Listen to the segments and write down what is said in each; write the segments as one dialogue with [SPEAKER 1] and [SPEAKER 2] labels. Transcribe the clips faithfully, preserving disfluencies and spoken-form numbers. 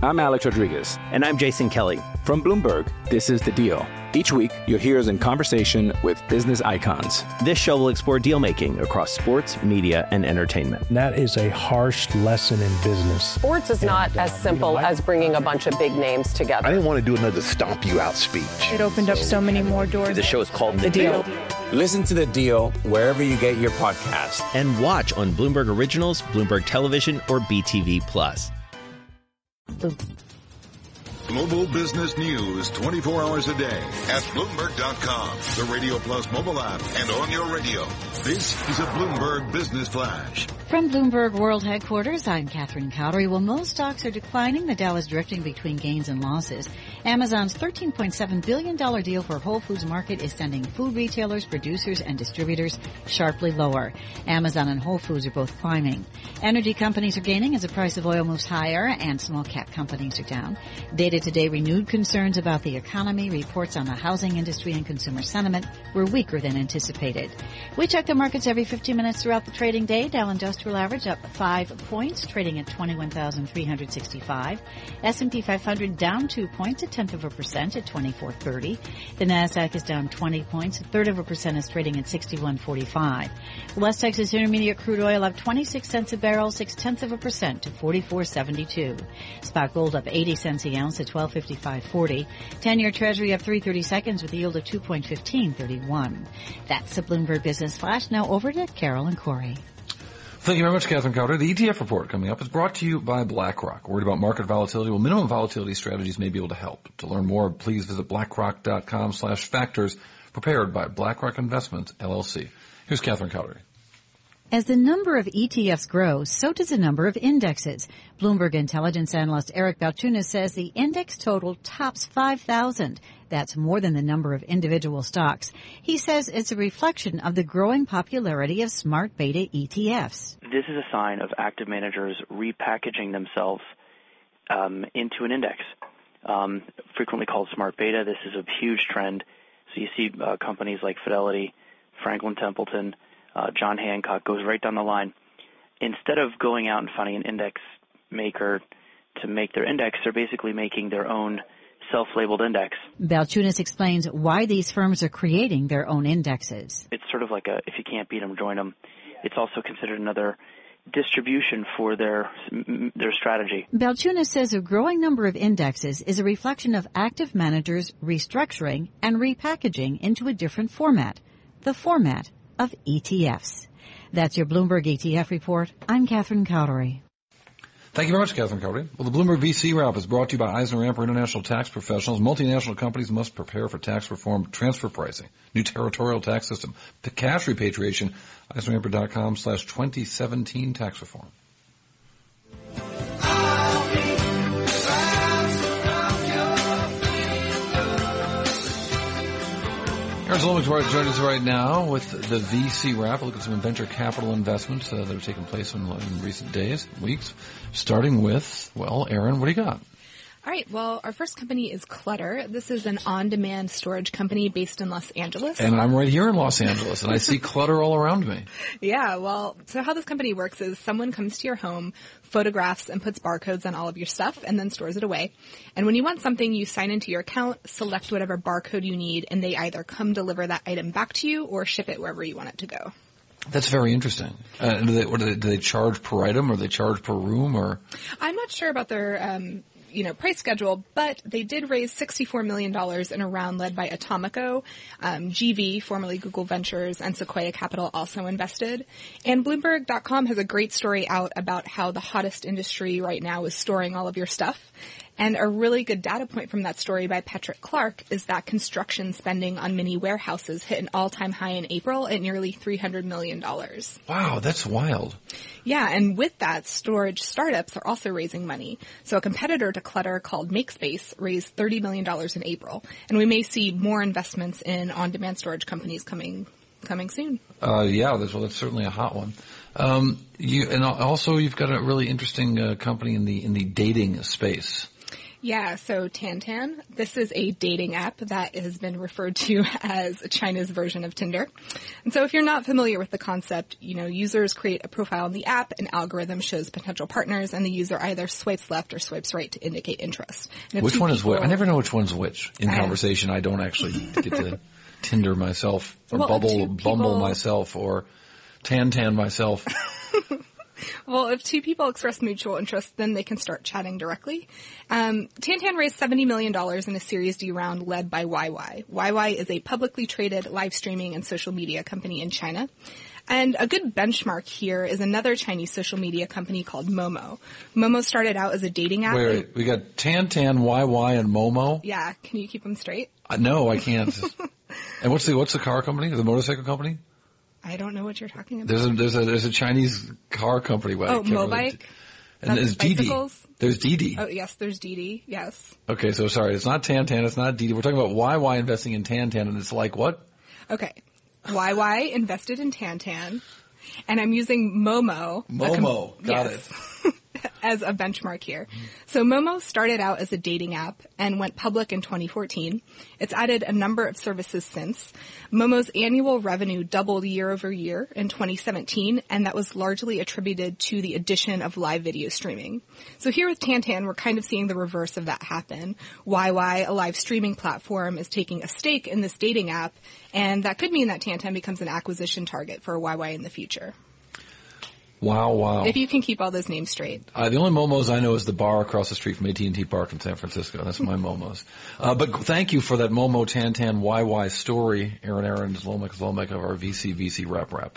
[SPEAKER 1] I'm Alex Rodriguez.
[SPEAKER 2] And I'm Jason Kelly.
[SPEAKER 1] From Bloomberg, this is The Deal. Each week, you'll hear us in conversation with business icons.
[SPEAKER 2] This show will explore deal-making across sports, media, and entertainment.
[SPEAKER 3] That is a harsh lesson in business.
[SPEAKER 4] Sports is not and, uh, as simple you know, I, as bringing a bunch of big names together.
[SPEAKER 5] I didn't want to do another stomp you out speech.
[SPEAKER 6] It opened up so many more doors.
[SPEAKER 2] The show is called
[SPEAKER 4] The, the Deal. Deal.
[SPEAKER 1] Listen to The Deal wherever you get your podcast.
[SPEAKER 2] And watch on Bloomberg Originals, Bloomberg Television, or B T V Plus.
[SPEAKER 7] Global business news twenty-four hours a day at Bloomberg dot com, the Radio Plus mobile app, and on your radio. This is a Bloomberg Business Flash.
[SPEAKER 8] From Bloomberg World Headquarters, I'm Catherine Cowdery. Well, most stocks are declining. The Dow is drifting between gains and losses. Amazon's thirteen point seven billion dollars deal for Whole Foods Market is sending food retailers, producers, and distributors sharply lower. Amazon and Whole Foods are both climbing. Energy companies are gaining as the price of oil moves higher, and small-cap companies are down. Data today renewed concerns about the economy. Reports on the housing industry and consumer sentiment were weaker than anticipated. We check the markets every fifteen minutes throughout the trading day. Dow Industrial Average up five points, trading at twenty-one thousand three hundred sixty-five. S and P five hundred down two points, a tenth of a percent at twenty-four thirty. The Nasdaq is down twenty points, a third of a percent is trading at sixty-one forty-five. West Texas Intermediate crude oil up twenty-six cents a barrel, six tenths of a percent to forty-four seventy-two. Spot gold up eighty cents a ounce at twelve fifty-five forty. ten-year Treasury up three thirty-seconds with a yield of two point one five three one. That's the Bloomberg Business Flash. Now over to Carol and Corey.
[SPEAKER 9] Thank you very much, Catherine Cowdery. The E T F report coming up is brought to you by BlackRock. Worried about market volatility? Well, minimum volatility strategies may be able to help. To learn more, please visit blackrock.com slash factors, prepared by BlackRock Investments, L L C. Here's Catherine Cowdery.
[SPEAKER 8] As the number of E T Fs grows, so does the number of indexes. Bloomberg intelligence analyst Eric Balchunas says the index total tops five thousand. That's more than the number of individual stocks. He says it's a reflection of the growing popularity of smart beta E T Fs.
[SPEAKER 10] This is a sign of active managers repackaging themselves um, into an index, um, frequently called smart beta. This is a huge trend. So you see uh, companies like Fidelity, Franklin Templeton, uh, John Hancock, goes right down the line. Instead of going out and finding an index maker to make their index, they're basically making their own self-labeled index.
[SPEAKER 8] Balchunas explains why these firms are creating their own indexes.
[SPEAKER 10] It's sort of like a, if you can't beat them, join them. It's also considered another distribution for their their strategy.
[SPEAKER 8] Balchunas says a growing number of indexes is a reflection of active managers restructuring and repackaging into a different format, the format of E T Fs. That's your Bloomberg E T F report. I'm Catherine Cowdery.
[SPEAKER 9] Thank you very much, Catherine Cowdery. Well, the Bloomberg V C Wrap is brought to you by EisnerAmper International Tax Professionals. Multinational companies must prepare for tax reform, transfer pricing, new territorial tax system, the cash repatriation, EisnerAmper.com slash 2017 tax reform. Aaron Zolomik joins us right now with the V C Wrap. Look at some venture capital investments uh, that have taken place in, in recent days, weeks. Starting with, well, Aaron, what do you got?
[SPEAKER 11] All right. Well, our first company is Clutter. This is an on-demand storage company based in Los Angeles.
[SPEAKER 9] And I'm right here in Los Angeles, and I see clutter all around me.
[SPEAKER 11] Yeah. Well, so how this company works is someone comes to your home, photographs, and puts barcodes on all of your stuff, and then stores it away. And when you want something, you sign into your account, select whatever barcode you need, and they either come deliver that item back to you or ship it wherever you want it to go.
[SPEAKER 9] That's very interesting. Uh, do, they, what do, they, do they charge per item, or do they charge per room, or?
[SPEAKER 11] I'm not sure about their, um, you know, price schedule, but they did raise sixty-four million dollars in a round led by Atomico. Um, G V, formerly Google Ventures, and Sequoia Capital also invested. And Bloomberg dot com has a great story out about how the hottest industry right now is storing all of your stuff. And a really good data point from that story by Patrick Clark is that construction spending on mini warehouses hit an all-time high in April at nearly three hundred million dollars.
[SPEAKER 9] Wow, that's wild.
[SPEAKER 11] Yeah, and with that, storage startups are also raising money. So a competitor to Clutter called MakeSpace raised thirty million dollars in April. And we may see more investments in on-demand storage companies coming coming soon.
[SPEAKER 9] Uh, yeah, that's, well, that's certainly a hot one. Um, you, and also you've got a really interesting uh, company in the in the dating space.
[SPEAKER 11] Yeah, so Tantan, this is a dating app that has been referred to as China's version of Tinder. And so if you're not familiar with the concept, you know, users create a profile in the app, an algorithm shows potential partners, and the user either swipes left or swipes right to indicate interest.
[SPEAKER 9] Which one is which? I never know which one's which. In uh, conversation, I don't actually get to Tinder myself, or well, Bubble, people... Bumble myself, or Tantan myself.
[SPEAKER 11] Well, if two people express mutual interest, then they can start chatting directly. Um, Tantan raised seventy million dollars in a Series D round led by Y Y. Y Y is a publicly traded live streaming and social media company in China. And a good benchmark here is another Chinese social media company called Momo. Momo started out as a dating app.
[SPEAKER 9] Wait, wait. We got Tantan, Y Y, and Momo?
[SPEAKER 11] Yeah. Can you keep them straight?
[SPEAKER 9] Uh, no, I can't. And what's the what's the car company? The motorcycle company?
[SPEAKER 11] I don't know what you're talking about.
[SPEAKER 9] There's a there's a there's a Chinese car company.
[SPEAKER 11] Oh, Mobike.
[SPEAKER 9] And there's Didi. There's Didi.
[SPEAKER 11] Oh yes, there's Didi. Yes.
[SPEAKER 9] Okay, so sorry, it's not Tantan, it's not Didi. We're talking about Y Y investing in Tantan, and it's like what?
[SPEAKER 11] Okay, Y Y invested in Tantan, and I'm using Momo.
[SPEAKER 9] Momo, com- got
[SPEAKER 11] yes.
[SPEAKER 9] it.
[SPEAKER 11] As a benchmark here. So Momo started out as a dating app and went public in twenty fourteen. It's added a number of services since. Momo's annual revenue doubled year over year in twenty seventeen, and that was largely attributed to the addition of live video streaming. So here with Tantan, we're kind of seeing the reverse of that happen. Y Y, a live streaming platform, is taking a stake in this dating app, and that could mean that Tantan becomes an acquisition target for Y Y in the future.
[SPEAKER 9] Wow, wow.
[SPEAKER 11] If you can keep all those names straight.
[SPEAKER 9] Uh, the only Momos I know is the bar across the street from A T and T Park in San Francisco. That's my Momos. Uh, but thank you for that Momo Tantan Y Y story, Aaron Aaron Zlomek Zlomek of our V C V C Rep Rep.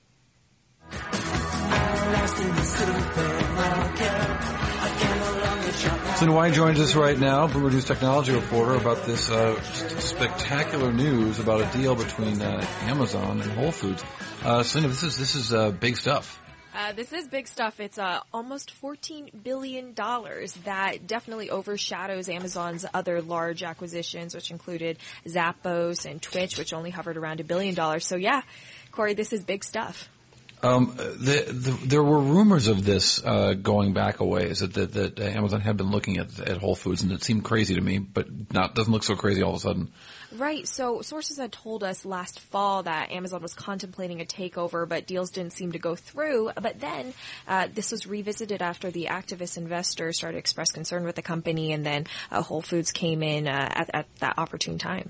[SPEAKER 9] So Wine joins us right now, Bloomberg News technology reporter, about this uh, spectacular news about a deal between uh, Amazon and Whole Foods. Uh, Selena, this is this is uh, big stuff.
[SPEAKER 12] Uh, this is big stuff. It's uh, almost fourteen billion dollars. That definitely overshadows Amazon's other large acquisitions, which included Zappos and Twitch, which only hovered around a billion dollars. So yeah, Corey, this is big stuff.
[SPEAKER 9] Um, the, the, there were rumors of this uh, going back a ways that, that, that Amazon had been looking at, at Whole Foods, and it seemed crazy to me, but not doesn't look so crazy all of a sudden.
[SPEAKER 12] Right. So sources had told us last fall that Amazon was contemplating a takeover, but deals didn't seem to go through. But then uh, this was revisited after the activist investors started to express concern with the company, and then uh, Whole Foods came in uh, at, at that opportune time.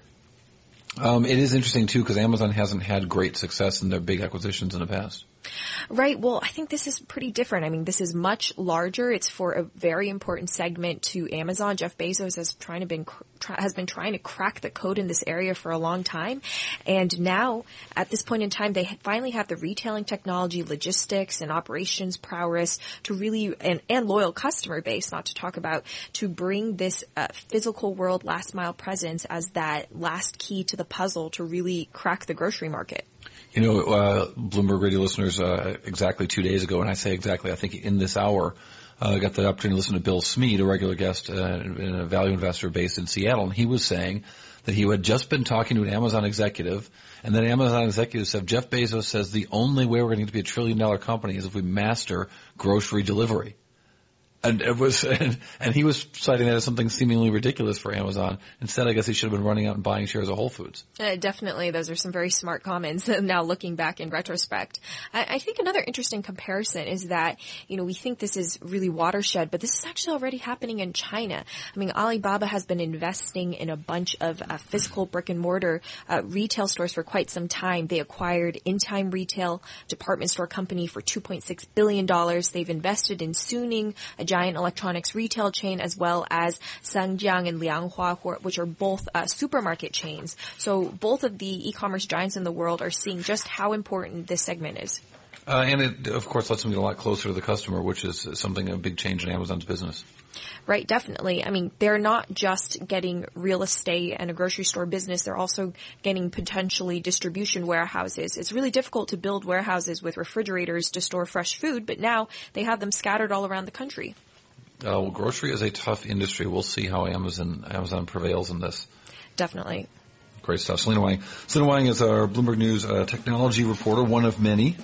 [SPEAKER 9] Um, it is interesting, too, because Amazon hasn't had great success in their big acquisitions in the past.
[SPEAKER 12] Right. Well, I think this is pretty different. I mean, this is much larger. It's for a very important segment to Amazon. Jeff Bezos has trying to been has been trying to crack the code in this area for a long time, and now at this point in time, they finally have the retailing technology, logistics, and operations prowess to really and, and loyal customer base, not to talk about, to bring this uh, physical world last mile presence as that last key to the puzzle to really crack the grocery market.
[SPEAKER 9] You know, uh, Bloomberg Radio listeners, uh, exactly two days ago, and I say exactly, I think in this hour, I uh, got the opportunity to listen to Bill Smead, a regular guest uh, and a value investor based in Seattle, and he was saying that he had just been talking to an Amazon executive, and then Amazon executives said, Jeff Bezos says the only way we're going to be a trillion dollar company is if we master grocery delivery. And it was, and, and he was citing that as something seemingly ridiculous for Amazon. Instead, I guess he should have been running out and buying shares of Whole Foods.
[SPEAKER 12] Uh, definitely, those are some very smart comments. Now, looking back in retrospect, I, I think another interesting comparison is that, you know, we think this is really watershed, but this is actually already happening in China. I mean, Alibaba has been investing in a bunch of uh, physical brick and mortar uh, retail stores for quite some time. They acquired In Time Retail department store company for two point six billion dollars. They've invested in Suning, a giant electronics retail chain, as well as Sangjiang and Lianghua, which are both uh, supermarket chains. So both of the e-commerce giants in the world are seeing just how important this segment is.
[SPEAKER 9] Uh, and it, of course, lets them get a lot closer to the customer, which is something, a big change in Amazon's business.
[SPEAKER 12] Right, definitely. I mean, they're not just getting real estate and a grocery store business. They're also getting potentially distribution warehouses. It's really difficult to build warehouses with refrigerators to store fresh food, but now they have them scattered all around the country.
[SPEAKER 9] Uh, well, grocery is a tough industry. We'll see how Amazon Amazon prevails in this.
[SPEAKER 12] Definitely.
[SPEAKER 9] Great stuff. Selena Wang. Selena Wang is our Bloomberg News uh, technology reporter, one of many.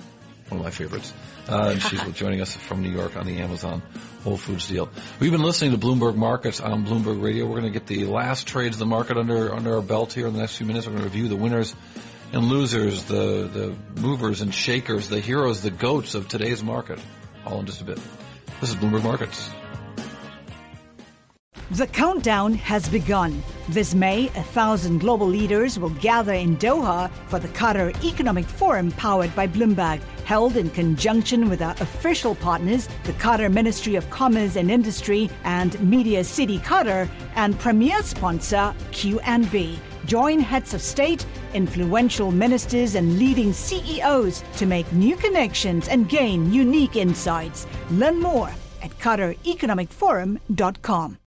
[SPEAKER 9] one of my favorites. Uh, and she's joining us from New York on the Amazon Whole Foods deal. We've been listening to Bloomberg Markets on Bloomberg Radio. We're going to get the last trades of the market under under our belt here in the next few minutes. We're going to review the winners and losers, the, the movers and shakers, the heroes, the goats of today's market, all in just a bit. This is Bloomberg Markets.
[SPEAKER 13] The countdown has begun. This May, a thousand global leaders will gather in Doha for the Qatar Economic Forum powered by Bloomberg, held in conjunction with our official partners, the Qatar Ministry of Commerce and Industry and Media City Qatar, and premier sponsor Q N B. Join heads of state, influential ministers, and leading C E Os to make new connections and gain unique insights. Learn more at Qatar Economic Forum dot com.